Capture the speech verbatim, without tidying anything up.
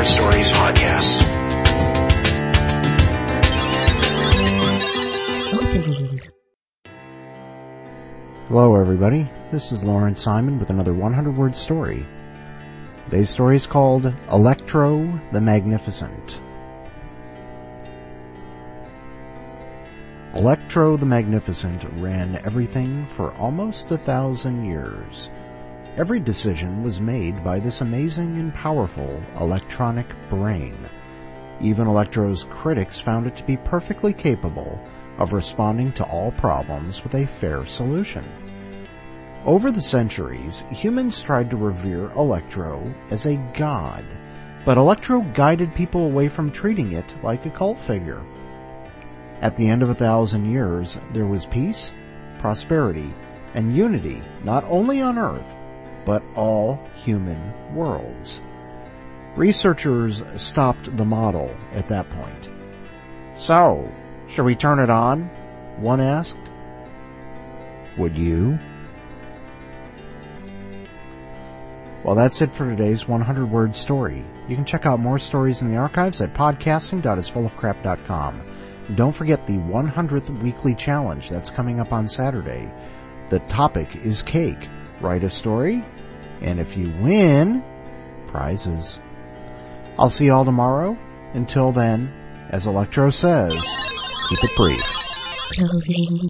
Stories podcast. Opening. Hello everybody, this is Lawrence Simon with another one hundred word story. Today's story is called Electro the Magnificent. Electro the Magnificent ran everything for almost a thousand years. Every decision was made by this amazing and powerful electronic brain. Even Electro's critics found it to be perfectly capable of responding to all problems with a fair solution. Over the centuries, humans tried to revere Electro as a god, but Electro guided people away from treating it like a cult figure. At the end of a thousand years, there was peace, prosperity, and unity not only on Earth, but all human worlds. Researchers stopped the model at that point. So, should we turn it on? One asked. Would you? Well, that's it for today's one hundred word story. You can check out more stories in the archives at podcasting dot is full of crap dot com. Don't forget the one hundredth weekly challenge that's coming up on Saturday. The topic is cake. Write a story, and if you win, prizes. I'll see you all tomorrow. Until then, as Electro says, keep it brief. Closing.